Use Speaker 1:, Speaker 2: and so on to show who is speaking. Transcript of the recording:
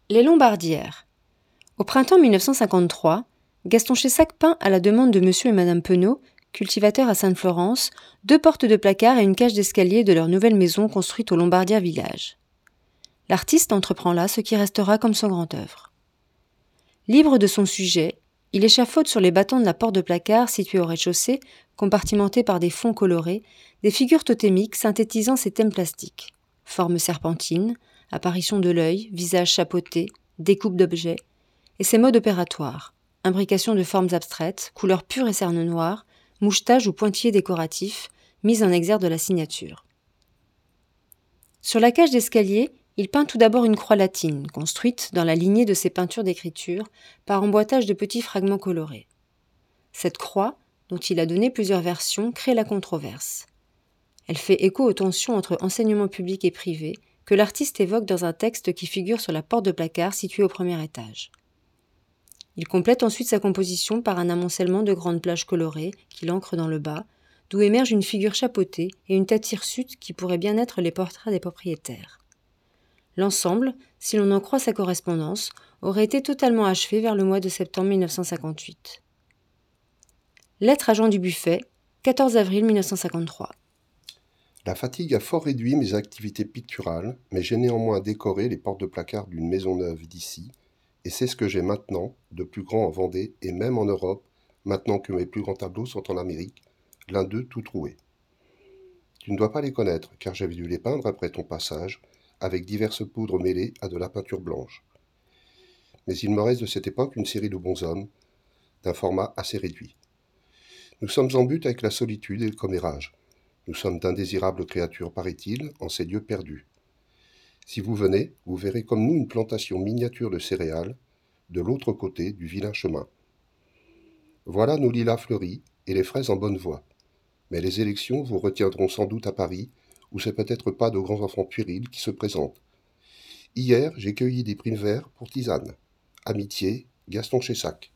Speaker 1: Les Lombardières. Au printemps 1953, Gaston Chessac peint à la demande de monsieur et madame Penaud, cultivateurs à Sainte-Florence, 2 portes de placard et une cage d'escalier de leur nouvelle maison construite au Lombardière village. L'artiste entreprend là ce qui restera comme son grand œuvre. Libre de son sujet, il échafaude sur les battants de la porte de placard située au rez-de-chaussée, compartimentée par des fonds colorés, des figures totémiques synthétisant ses thèmes plastiques. Formes serpentines, apparition de l'œil, visage chapeauté, découpe d'objets, et ses modes opératoires, imbrication de formes abstraites, couleurs pures et cernes noires, mouchetage ou pointillés décoratifs, mise en exergue de la signature. Sur la cage d'escalier, il peint tout d'abord une croix latine, construite dans la lignée de ses peintures d'écriture, par emboîtage de petits fragments colorés. Cette croix, dont il a donné plusieurs versions, crée la controverse. Elle fait écho aux tensions entre enseignement public et privé, que l'artiste évoque dans un texte qui figure sur la porte de placard située au premier étage. Il complète ensuite sa composition par un amoncellement de grandes plages colorées qu'il ancre dans le bas, d'où émerge une figure chapeautée et une tête hirsute qui pourraient bien être les portraits des propriétaires. L'ensemble, si l'on en croit sa correspondance, aurait été totalement achevé vers le mois de septembre 1958. Lettre à Jean Dubuffet, 14 avril 1953.
Speaker 2: La fatigue a fort réduit mes activités picturales, mais j'ai néanmoins décoré les portes de placard d'une maison neuve d'ici, et c'est ce que j'ai maintenant, de plus grand en Vendée et même en Europe, maintenant que mes plus grands tableaux sont en Amérique, l'un d'eux tout troué. Tu ne dois pas les connaître, car j'avais dû les peindre après ton passage, avec diverses poudres mêlées à de la peinture blanche. Mais il me reste de cette époque une série de bonshommes, d'un format assez réduit. Nous sommes en butte avec la solitude et le commérage. Nous sommes d'indésirables créatures, paraît-il, en ces lieux perdus. Si vous venez, vous verrez comme nous une plantation miniature de céréales, de l'autre côté du vilain chemin. Voilà nos lilas fleuris et les fraises en bonne voie. Mais les élections vous retiendront sans doute à Paris, où c'est peut-être pas de grands enfants puérils qui se présentent. Hier, j'ai cueilli des primes verts pour tisane. Amitié, Gaston Chessac.